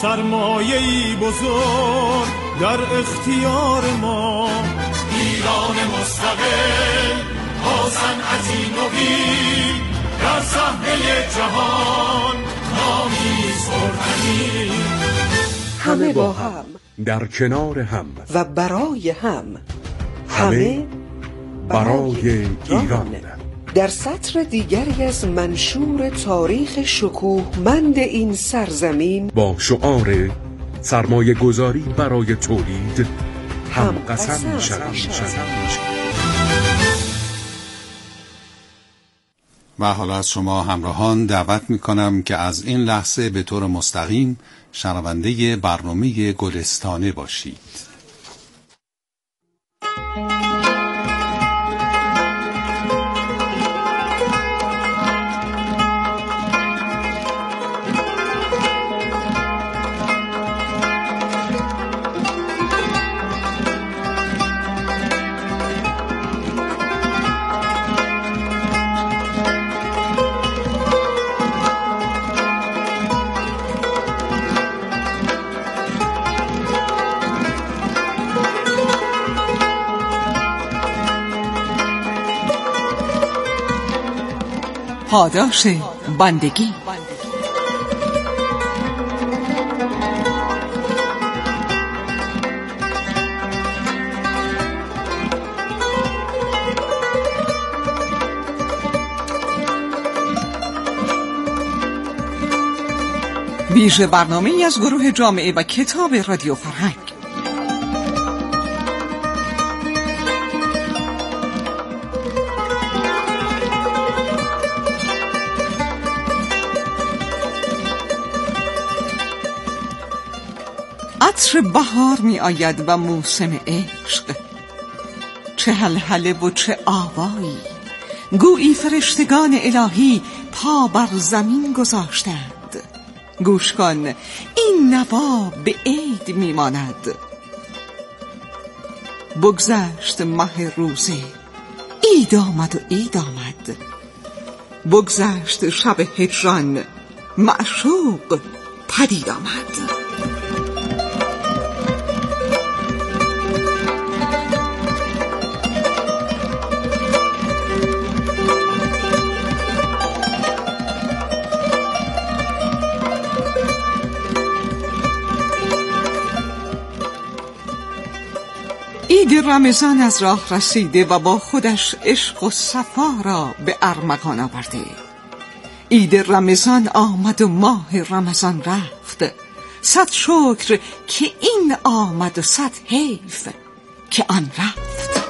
سرمایه‌ای بزرگ در اختیار ما. ایران مستقل با صنعتی نوین در صحنه جهان نامی سرمدی. همه با هم، در کنار هم و برای هم. همه برای ایران. در سطر دیگری از منشور تاریخ شکوهمند این سرزمین با شعار سرمایه گذاری برای تولید هم قسم می‌شویم. و حالا از شما همراهان دعوت می‌کنم که از این لحظه به طور مستقیم شنونده برنامه گلستانه باشید. پاداش بندگی. ویژه برنامه‌ای از گروه جامعه و کتاب رادیو فرهنگ. عطر بهار می آید و موسم عشق، چه هلهله و چه آوایی، گویی فرشتگان الهی پا بر زمین گذاشتند. گوش کن، این نوا به عید می ماند. بگذشت ماه روزه، عید آمد و عید آمد. بگذشت شب هجران، معشوق پدید آمد. عید رمضان از راه رسیده و با خودش عشق و صفا را به ارمغان آورده. عید رمضان آمد و ماه رمضان رفت. صد شکر که این آمد و صد حیف که آن رفت.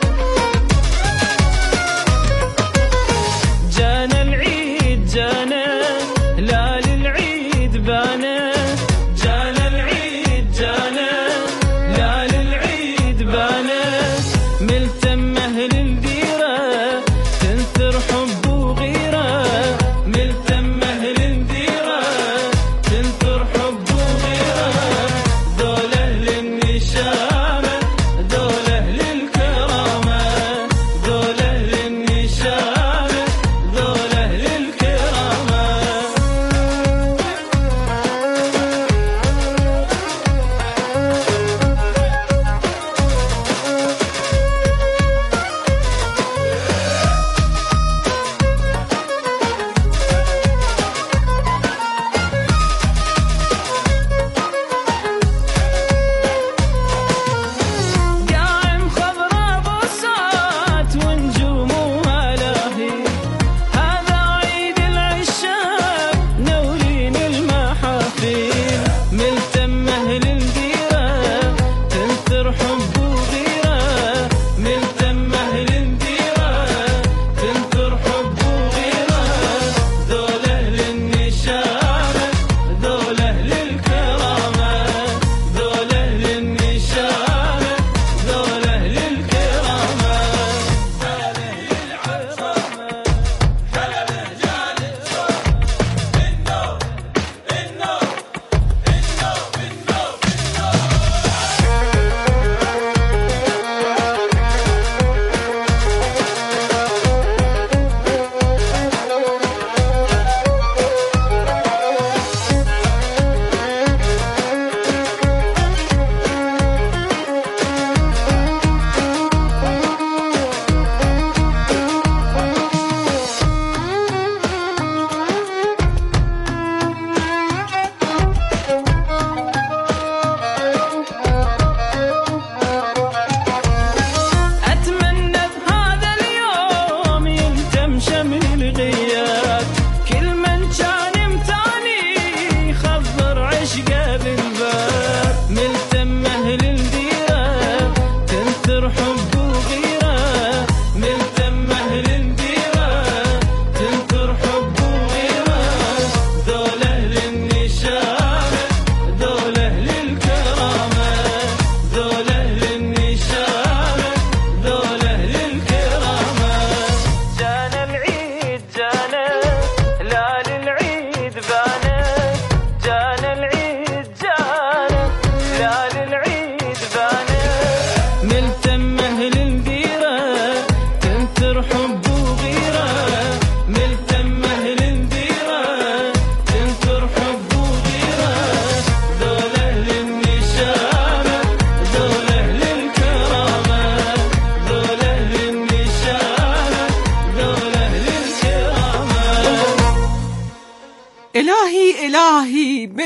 جانا العيد جانا لا للعيد بانا. جانا العيد جانا لا للعيد بانا. ملتم أهل الديرة تنثر حب وغيرة. ملتم أهل الديرة تنثر حب وغيرة. دول أهل النشامة دول أهل الكرم.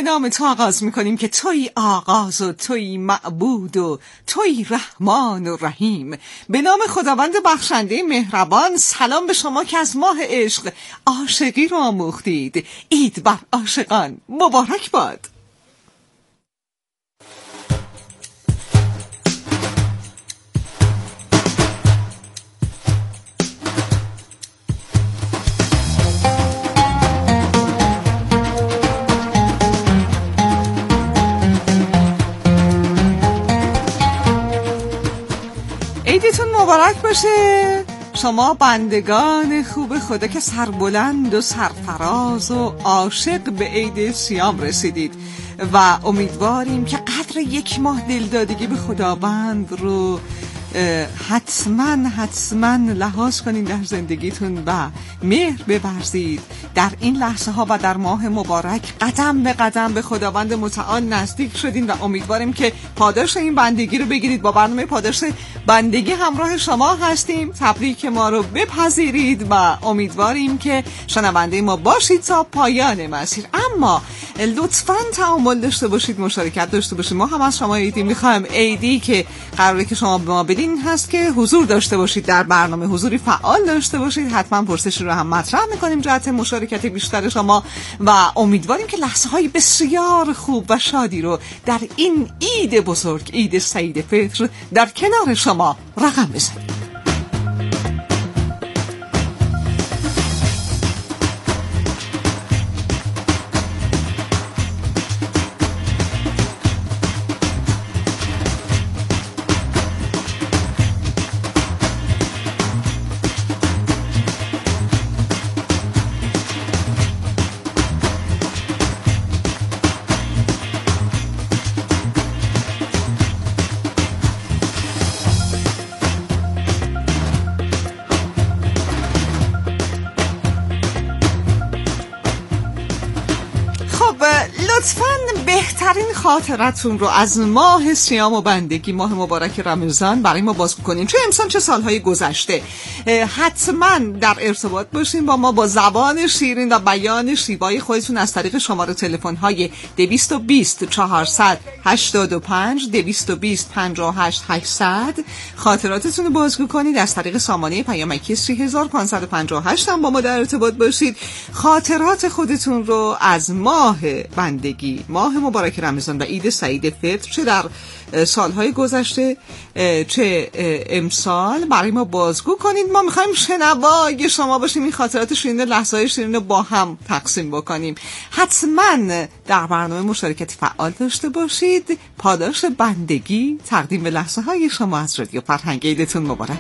به نام تو آغاز میکنیم که توی آغاز و توی معبود و توی رحمان و رحیم. به نام خداوند بخشنده مهربان. سلام به شما که از ماه عشق عاشقی رو آموختید. عید بر عاشقان مبارک باد. عیدتون مبارک باشه شما بندگان خوب خدا که سربلند و سرفراز و عاشق به عید سیام رسیدید و امیدواریم که قدر یک ماه دلدادگی به خداوند رو حتما لحاظ کنید در زندگیتون و مهر بورزید در این لحظه ها و در ماه مبارک. قدم به قدم به خداوند متعال نزدیک شدین و امیدواریم که پاداش این بندگی رو بگیرید. با برنامه پاداش بندگی همراه شما هستیم. تبریک ما رو بپذیرید و امیدواریم که شنونده ما باشید تا پایان مسیر. اما لطفاً تعامل داشته باشید، مشارکت داشته باشید. ما هم از شما عیدی میخوایم. عیدی که قراره که شما به ما بدین هست که حضور داشته باشید در برنامه، حضوری فعال داشته باشید. حتما پرسش رو هم مطرح میکنیم جهت مشارکت بیشتر شما و امیدواریم که لحظه های بسیار خوب و شادی رو در این عید بزرگ، عید سعید فطر، در کنار شما رقم بزنیم. لطفاً بهترین خاطرتون رو از ماه سیام و بندگی، ماه مبارک رمضان، برای ما باز کنین. چه امسال چه سالهای گذشته. حتما در ارتباط باشین با ما با زبان شیرین و بیان شیوای خودتون از طریق شماره تلفن‌های 220 400 85 220 58 800 خاطراتتون رو بازگو کنید. از طریق سامانه پیامکی 3558 هم با ما در ارتباط باشید. خاطرات خودتون رو از ماه بندگی، ماه مبارک رمضان و عید سعید فطر، چه در سالهای گذشته چه امسال، برای ما بازگو کنید. ما میخوایم شنوای شما باشیم، این خاطرات شیرین، لحظه‌های شیرین رو با هم تقسیم بکنیم. حتما در برنامه مشارکتی فعال داشته باشید. پاداش بندگی تقدیم به لحظه های شما از رادیو فرهنگ. عیدتون مبارک.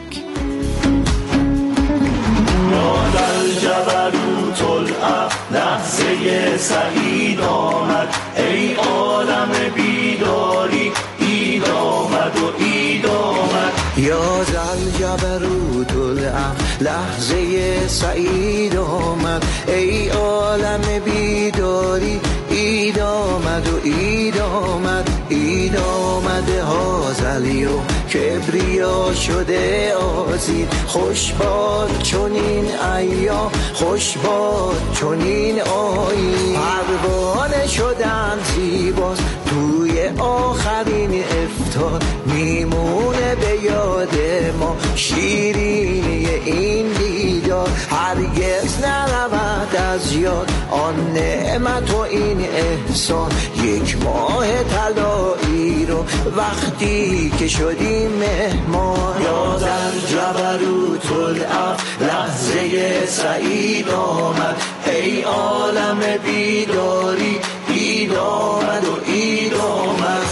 جبروت العقل لحظه سعید آمد، ای عالم بیداری عید آمد و عید آمد. یا زل جبروت العقل لحظه سعید آمد، ای عالم بیداری عید آمد و عید آمد. عید آمده هازلیو کبریا شده آزین، خوش باد چنین ایام، خوش باد چنین آیین. پروانه شدن زیباست توی آخرین افطار، میمونه به یاد ما شیرینی این دیدار. هرگز نرود از یاد آن نعمت و این احسان، یک ماه طلایی رو وقتی که شدیم مهمان. یا در جبروت العقل لحظه سعید آمد، ای عالم بیداری عید آمد و عید آمد.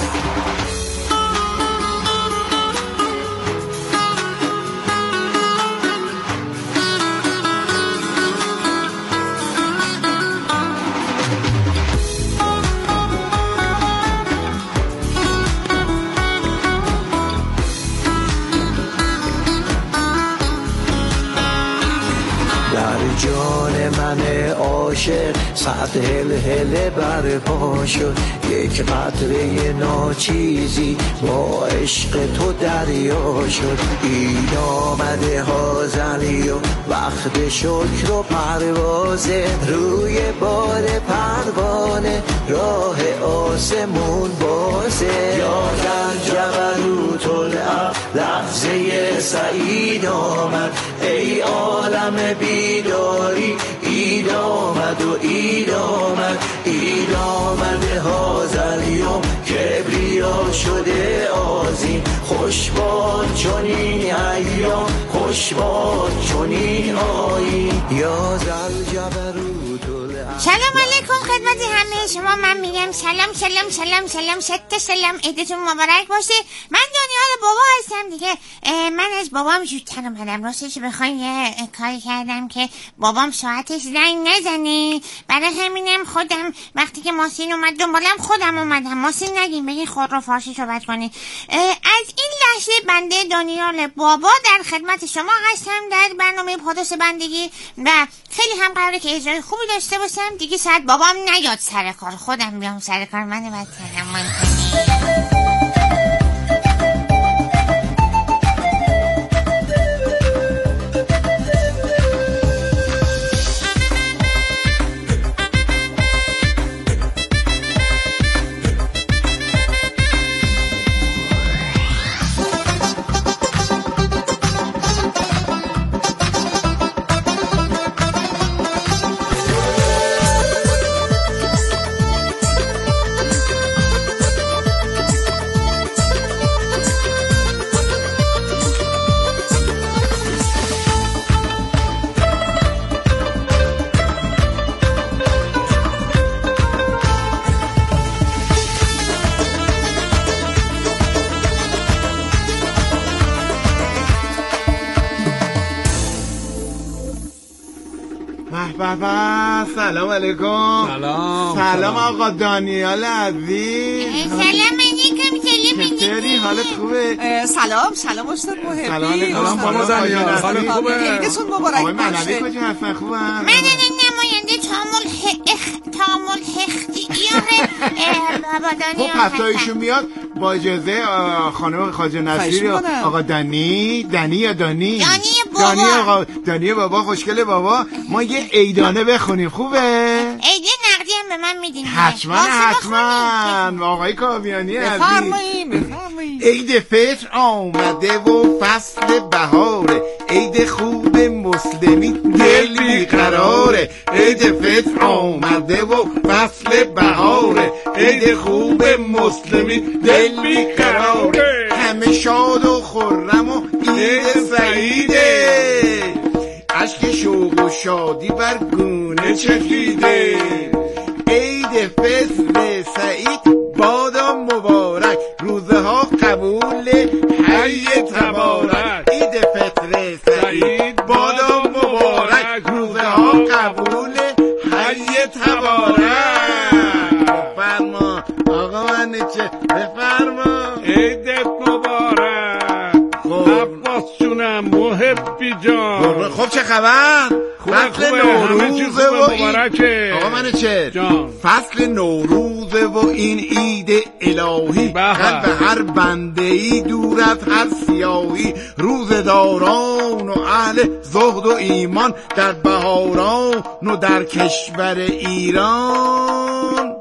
جان من عاشق صد هل برپا شد، یک قطره ناچیزی با عشق تو دریا شد. این آمده هازلی و وقت شکر و پروازه، روی بار پروانه راه آسمون بازه. یا در جبروت العقل لحظه سعید آمد، ای عالم بیداری عید آمد و عید آمد. عید آمده هذا الیوم کبریا شده آذین، خوش باد چنین ایام خوش باد چنین آیین. یا ذل جبروت العقل. سلام علیکم خدمت همه شما. من میگم سلام سلام سلام سلام ست سلام، عیدتون مبارک باشه. من دانیال بابا هستم دیگه. من از بابام زودتر اومدم. راستش بخواین یه کاری کردم که بابام ساعتش زنگ نزنه، برای همینم خودم وقتی که ماسین اومد دنبالم خودم اومدم. ماسین نگیم، بگین خود رو فارسی صحبت کنید. از این لحظه بنده دانیال بابا در خدمت شما هستم در برنامه پاداش بندگی و خیلی هم قراره که اجرای خوبی داشته باشم. دیگه ساعت بابام نیاد سر کار، خودم بیام سر کار. من باید تحمل کنم. بابا سلام علیکم. سلام آقا دانیال عزیز. سلام علیکم. چطوری؟ حالت خوبه؟ سلام استاد محبی. سلام علیکم بابا دانیال. حالت خوبه؟ عیدتون مبارک باشه. آقای معنوی کجا هستن؟ خوبن؟ من نماینده تامل اختیار بابا دانیال خب پس ایشون میاد با اجازه خانم خواجه نصیری و آقا دنی یا دانی بابا. دانی بابا خوشگله بابا. ما یه عیدانه بخونیم خوبه؟ عیده نقدی هم به من میدین؟ حتما آقای کاویانی عزیز. بفرمایید. عید فطر آمده و فصل بهاره، عید خوب مسلمی دل بیقراره. عید فطر آمده و فصل بهاره، عید خوب مسلمی دل بیقراره. همه شاد و خرم و عید سعیده، اشک شوق و شادی بر گونه چکیده. عید فطر سعید بادا مبارک، روزه ها قبول حی تبارک. عید فطر سعید بادا مبارک، روزه ها قبول حی تبارک. بفرما آقا من چه بفرما. عیدت مبارک عباس جونم محبی جان. خب چه خبر؟ فصل نوروزه و مبارکه. آقا من چه جان. فصل نوروزه و این عید الهی، قلب هر بنده ای دور از هر سیاهی. روزداران و اهل زهد و ایمان در بهاران و در کشور ایران،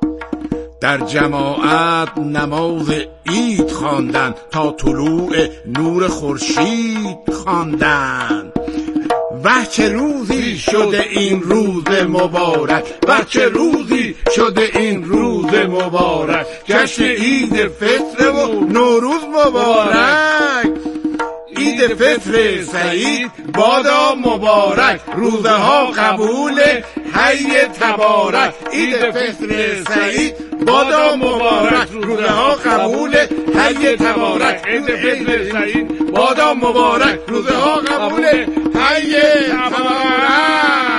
در جماعت نماز عید خواندن، تا طلوع نور خورشید خواندن. وه چه روزی شده این روز مبارک، وه چه روزی شده این روز مبارک. جشن عید فطر و نوروز مبارک. عید فطر سعید بادا مبارک، روزه ها قبول حی تبارک. عید فطر سعید بادا مبارک، روزه ها قبول حی تبارک. عید فطر سعید بادا مبارک، روزه ها قبول حی تبارک.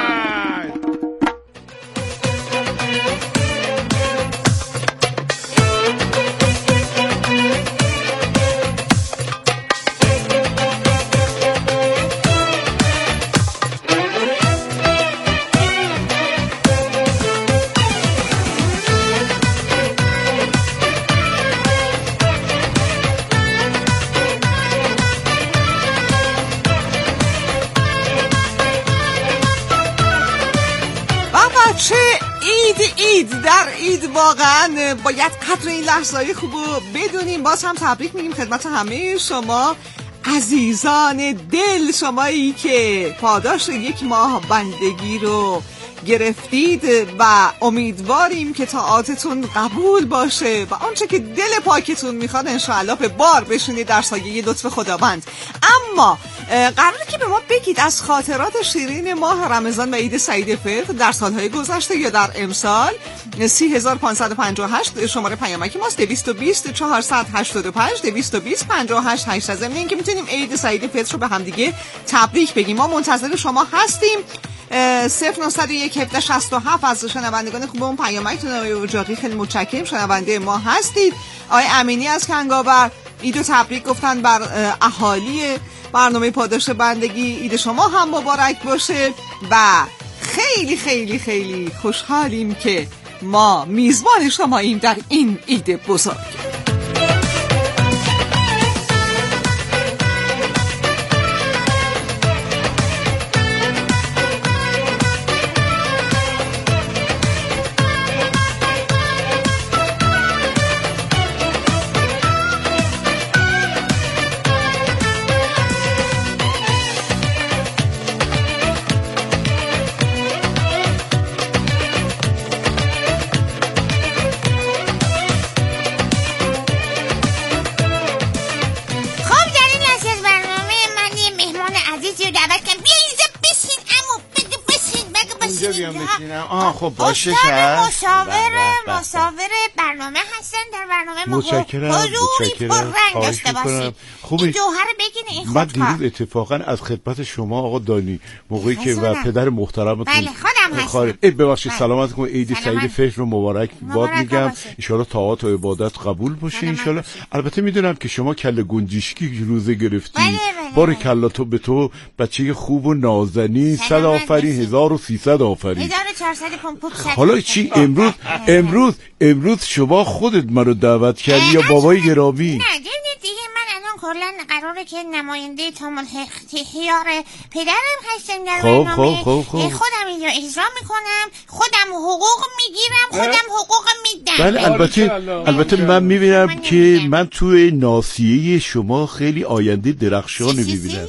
واقعا باید قدر این لحظه‌های خوبو بدونیم. باز هم تبریک میگیم خدمت همه شما عزیزان دل، شمایی که پاداش یک ماه بندگی رو گرفتید و امیدواریم که طاعاتتون قبول باشه و آنچه که دل پاکتون میخواد انشاءالله به بار بشونید در سایه لطف خداوند. اما قراره که به ما بگید از خاطرات شیرین ماه رمضان و عید سعید فطر در سالهای گذشته یا در امسال. 30558 شماره پیامک ماست، 220 485 220 58 8. ضمن اینکه میتونیم عید سعید فطر رو به هم دیگه تبریک بگیم. ما منتظر شما هستیم. 0901 1767 از شنوندگان خوبمون پیامکتون رو اجاقی خیلی متشکرم، شنونده ما هستید. آقای امینی از کنگاور ایدو تبریک گفتن بر اهالی برنامه پاداش بندگی. عید شما هم مبارک باشه و خیلی خیلی خیلی خوشحالیم که ما میزبان شماییم در این عید بزرگ. خب باشه مصاور برنامه هستن در برنامه متشکرم پررنگ داشته باشید. خوبه این جوهر بگین این خودکار. من دیروز اتفاقا از خدمت شما آقا دانی موقعی که و پدر محترمتون بله خودم هستم. ببخشید سلامت کنم. عید سعید فطر رو مبارک باد میگم. ان شاء الله طاعات و عبادت قبول باشه ان شاء الله. البته میدونم که شما کله گنجشکی روزه گرفتی. باره کلا تو به تو بچه خوب و نازنین. 100 آفرین 1300 آفرین 1400. حالا چی امروز شما خودت منو دعوت کردی یا بابای گرامی؟ نه دیگه من الان کلا قراره که نماینده تامل خیار پدرم هستم در برنامه. خودم اینجا اجرا میکنم، خودم حقوق میگیرم، خودم حقوق میدم. بله البته من میبینم که من توی ناصیه شما خیلی آینده درخشانی میبینم.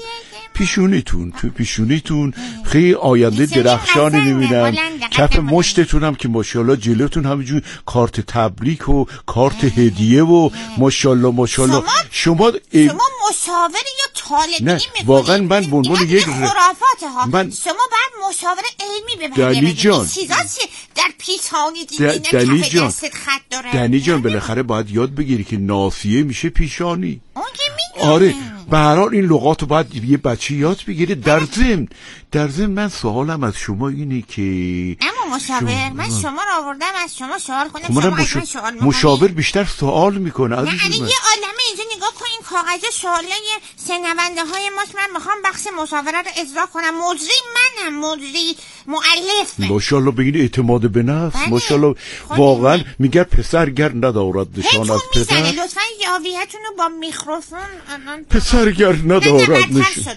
پیشونیتون خیلی آینده درخشانی میبینم. کف مشتتون هم که ماشاءالله جلوتون همینجور کارت تبریک و کارت هدیه و ماشاءالله شما مشاوری یا طالبی میکنید؟ واقعا من به عنوان یک خرافات ها شما باید مشاور علمی ببرید. دنی جان در پیشانی دیدین کف دستت خط داره. دنی جان بالاخره باید یاد بگیری که ناصیه میشه پیشانی. اون که میدونم. آره به هر حال این لغاتو باید یه بچه یاد بگیره. در ضمن من سوالم از شما اینه که اما مشاور من شما رو آوردم از شما سوال کنم. شما از من سوال مشاور بیشتر سوال میکنه عزیز من. یه عالمه اینجا نگاه کن، این کاغذ سوالای شنونده های ماست. من میخوام بخش مشاوره رو اجرا کنم. مجری منم، مجری مؤلف. ماشاءالله به این اعتماد به نفس. ماشاءالله واقعا میگه پسر گر ندارد نشان از پدر. لطفا یاویه‌تون رو با میکروفون پسر گر ندارد نشان.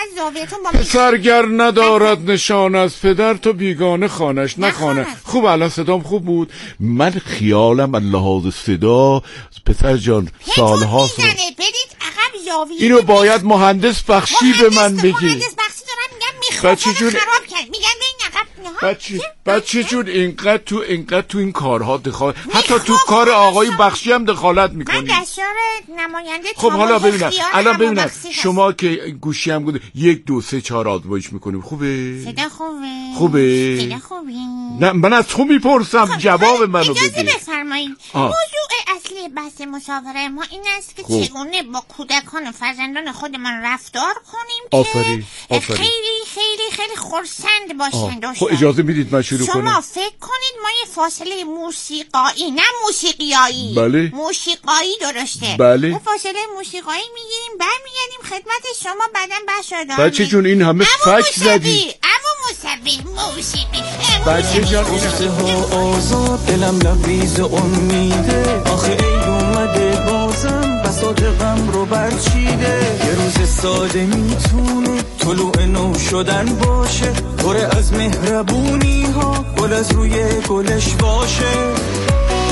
پسر گر ندارد نشان از پدر تو بیگانه خانش نخانه. خوب الان صدام خوب بود. من خیالم لحاظ صدا پسر جان سالها اینو باید مهندس بخشی به من بگی. مهندس بخشی دارم میگم میخروفون خراب کرد. میگم بچه جون اینقدر تو این کارها دخالت، حتی تو کار آقای بخشی هم دخالت میکنی. من دستیار نماینده خب حالا ببینم شما که گوشی هم گوده 1 2 3 4 آزمایش میکنیم. خوبه؟ صدا خوبه؟ صدا خوبه. نه من از تو میپرسم جواب منو بده. اجازه بفرمایید. موضوع اصلی بحث مشاوره ما این است که چگونه با کودکان و فرزندان خودمان رفتار کنیم که خیلی خیلی خیلی خرسند باشند. خب اجازه میدید من شروع کنم؟ شما فکر کنید ما یه فاصله موسیقایی، نه موسیقیایی، بله موسیقایی درسته. بله یه فاصله موسیقایی میگیریم برمیگردیم خدمت شما بعداً بحث رو دارم. بچه جون این همه فکر زدی. موسیقی بچه جان آزاد دلم لبریز امیده. آخه ای اومده بازم بساط غم رو برچیده. یه روز ساده میتونه طلوع نو شدن باشه. پر از مهربونی ها گل از روی گلش باشه.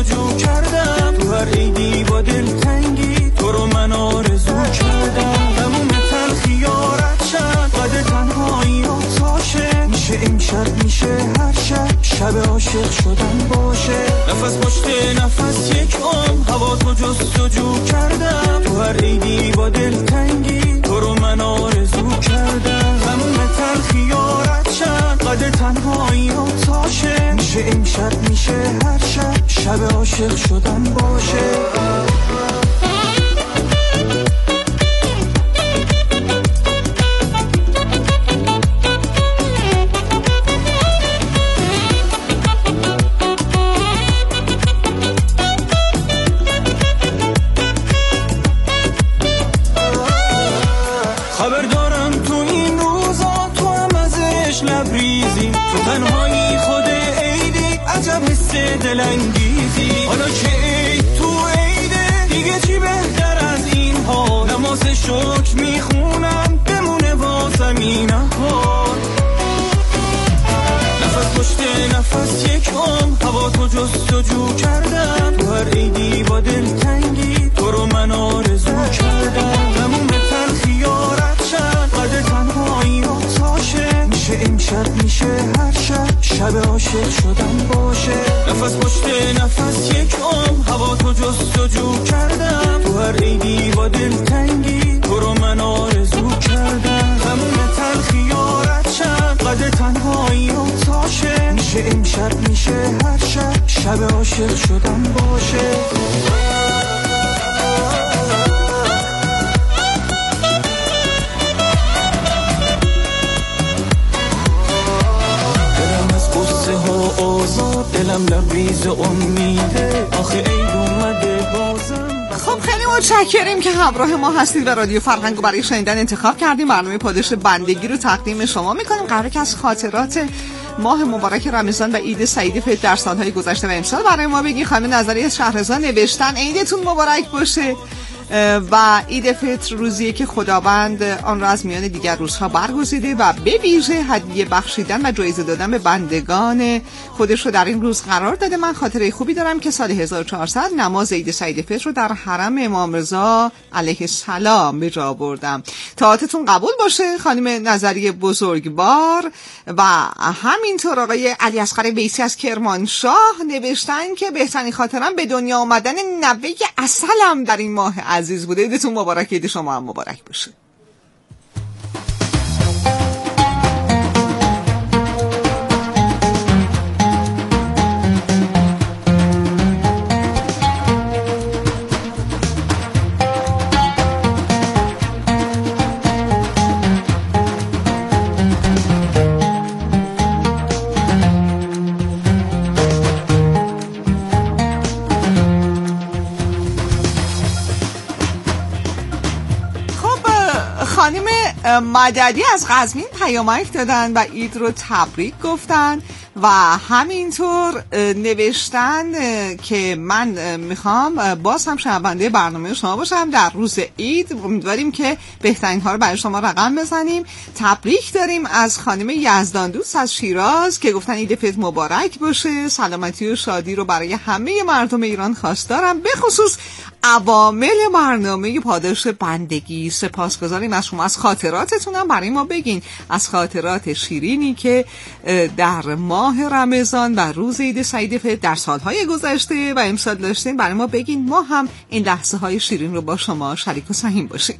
جستجو کردم، تو هر عیدی با دلتنگی تو رو من آرزو کردم. تموم تلخی یارت شد، قد تنهایی آتاشه، میشه امشب میشه هر شب عاشق شدن باشه. نفس پشت نفس یک هوا تو جستجو کردم، تو هر عیدی با دلتنگی تو رو من آرزو کردم. تموم تلخی یارت شد، قد تنهایی آتاشه، میشه امشب میشه هر شب عاشق شدن باشه. خبر دارم تو این روزا تو هم ازش لبریزی، تو تنهایی خود عیدی عجب حس دلانگیزی. حالا که عید تو عیده دیگه چی بهتر از این ها، نماز شکر میخونم بمونه واسم این حال. نفس پشت نفس یک هوا تو جستجو کردم، تو هر عیدی با دلتنگی تو رو من آرزو کردم. تموم تلخی یارت شد، قد تنهایی آتاشه، میشه امشب میشه هر شب عاشق شدن باشه. نفس پشت نفس یک هوا تو جستجو کردم، تو هر عیدی با دلتنگی تو رو من آرزو کردم. تموم تلخی یارت شد، قد تنهایی آتاشه، میشه امشب میشه هر شب عاشق شدن باشه. دلم لبریز امیده، آخه عید اومده بازم. خب خیلی متشکریم که همراه ما هستید و رادیو فرهنگ رو برای شنیدن انتخاب کردیم. برنامه پاداش بندگی رو تقدیم شما میکنیم. قراره که از خاطرات ماه مبارک رمضان و عید سعید فطر در سالهای گذشته و امسال برای ما بگی. خانم نظری از شهرزاد نوشتن عیدتون مبارک باشه و عید فطر روزیه که خداوند آن را از میان دیگر روزها برگزیده و به ویژه هدیه بخشیدن و جایزه دادن به بندگان خودش رو در این روز قرار داده. من خاطره خوبی دارم که سال 1400 نماز عید سعید فطر رو در حرم امام رضا علیه السلام به جا بردم. طاعتتون قبول باشه خانم نظری بزرگوار. و همینطور آقای علی اصغر ویسی از کرمانشاه نوشتن که بهترین خاطرم به دنیا آمدن نوه عسلم در این ماه عزیز بوده. عیدتون مبارک، عید شما هم مبارک باشه. خانم مددی از قزوین پیامک دادن و عید رو تبریک گفتن و همینطور نوشتن که من میخوام باز هم شنونده برنامه شما باشم در روز عید. امیدواریم که بهترین ها رو برای شما رقم بزنیم. تبریک داریم از خانم یزدان دوست از شیراز که گفتن عید فطر مبارک باشه. سلامتی و شادی رو برای همه مردم ایران خواستارم، به خصوص عوامل برنامه پاداش بندگی. سپاسگزاریم از شما. از خاطراتتون هم برای ما بگین، از خاطرات شیرینی که در ماه رمضان و روز عید سعید فطر در سالهای گذشته و امسال داشتین برای ما بگین، ما هم این لحظه های شیرین رو با شما شریک و سهیم باشیم.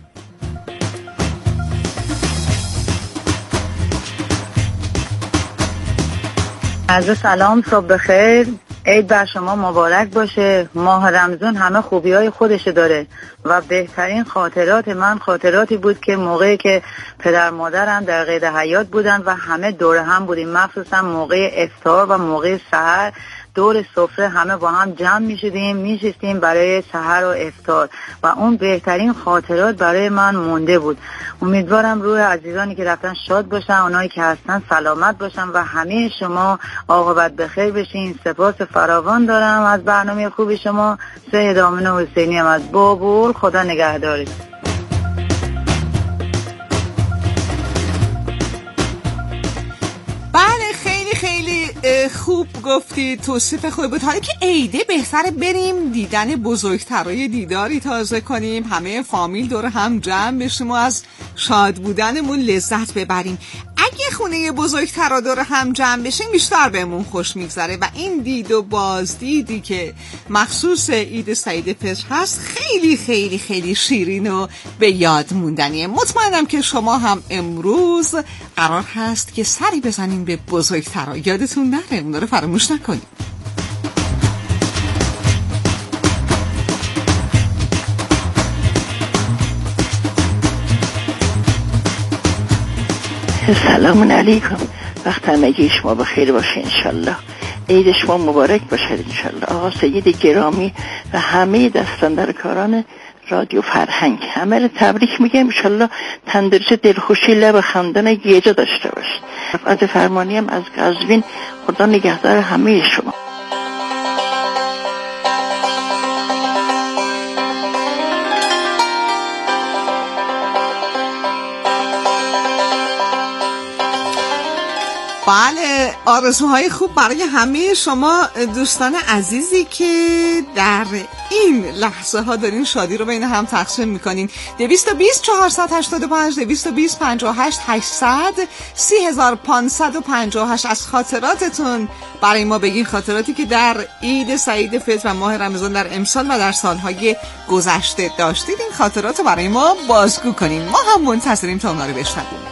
عرض سلام، صبح بخیر، عید بر شما مبارک باشه. ماه رمضان همه خوبی‌های خودش داره و بهترین خاطرات من خاطراتی بود که موقعی که پدر مادرم در قید حیات بودن و همه دور هم بودیم، مخصوصا موقع افطار و موقع سحر دور سفره همه با هم جمع میشستیم برای سحر و افطار و اون بهترین خاطرات برای من مونده بود. امیدوارم روح عزیزانی که رفتن شاد باشن، اونایی که هستن سلامت باشن و همه شما عاقبت بخیر بشین. سپاس فراوان دارم از برنامه خوب شما. سید آمین حسینی هم از بابول. خدا نگهدارت. بله، خیلی خوب گفتی، توصیف خوب بود. حالا که عیده بهتره بریم دیدن بزرگترای دیداری تازه کنیم، همه فامیل دور هم جمع بشیم و از شاد بودنمون لذت ببریم. اگه خونه بزرگترا دور هم جمع بشیم بیشتر بهمون خوش میگذره و این دید و بازدیدی که مخصوص عید سعید فطر هست خیلی خیلی خیلی شیرین و به یاد موندنیه. مطمئنم که شما هم امروز قرار هست که سری بزنین به بزرگترا. یادتون نره اون رو فراموش نکنید. سلام علیکم، وقت همگی شما بخیر باشه انشالله. عید شما مبارک باشه انشالله. آقا سید گرامی و همه دستاندرکاران رادیو فرهنگ همه رو تبریک میگم. انشالله تندرست دلخوشی لب خندان گیجا داشته باشید. رفعت فرمانی هم از قزوین، خدا نگهدار همه شما. بله، آرزوهای خوب برای همه شما دوستان عزیزی که در این لحظه ها دارین شادی رو بین هم تقسیم میکنین. 220 485 220 58 800 3558 از خاطراتتون برای ما بگین، خاطراتی که در عید سعید فطر و ماه رمضان در امسال و در سالهای گذشته داشتید. این خاطرات رو برای ما بازگو کنین، ما هم منتظریم تا اونا رو بشنویم.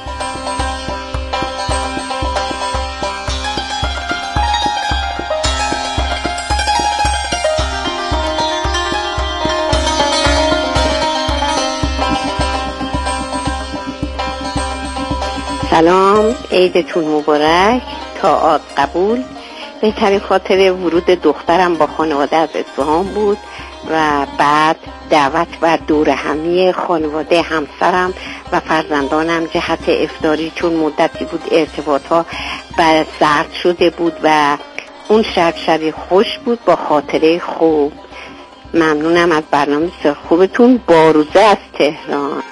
سلام، عیدتون مبارک. طاعات قبول. بهترین خاطر ورود دخترم با خانواده از اصفهان بود و بعد دعوت و دور همی خانواده همسرم و فرزندانم جهت افطاری، چون مدتی بود ارتباطها سرد شده بود و اون شب خوش بود با خاطره خوب. ممنونم از برنامه خوبتون. باروزه از تهران.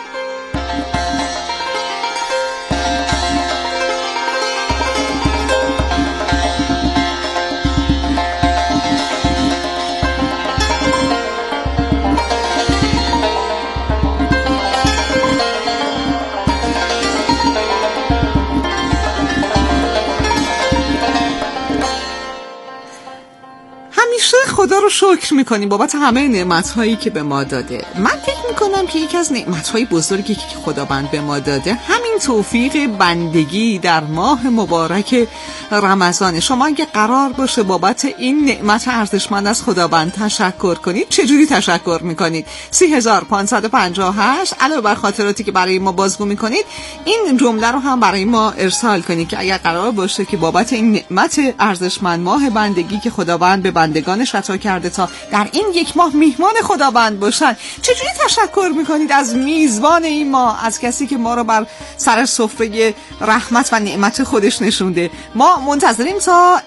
خدا رو شکر میکنیم بابت همه نعمت‌هایی که به ما داده. من فکر میکنم که یکی از نعمت‌های بزرگی که خداوند به ما داده همین توفیق بندگی در ماه مبارک رمضان. شما اگه قرار باشه بابت این نعمت ارزشمند از خداوند تشکر کنید، چجوری تشکر میکنید؟ 3558 علاوه بر خاطراتی که برای ما بازگو میکنید، این جمله رو هم برای ما ارسال کنید که اگر قرار باشه که بابت این نعمت ارزشمند ماه بندگی که خداوند به بندگانش عطا کرده تا در این یک ماه میهمان خداوند باشن، چجوری تشکر میکنید از میزبان این ماه، از کسی که ما رو بر سر سفره رحمت و نعمت خودش نشونده. ما منتظریم تا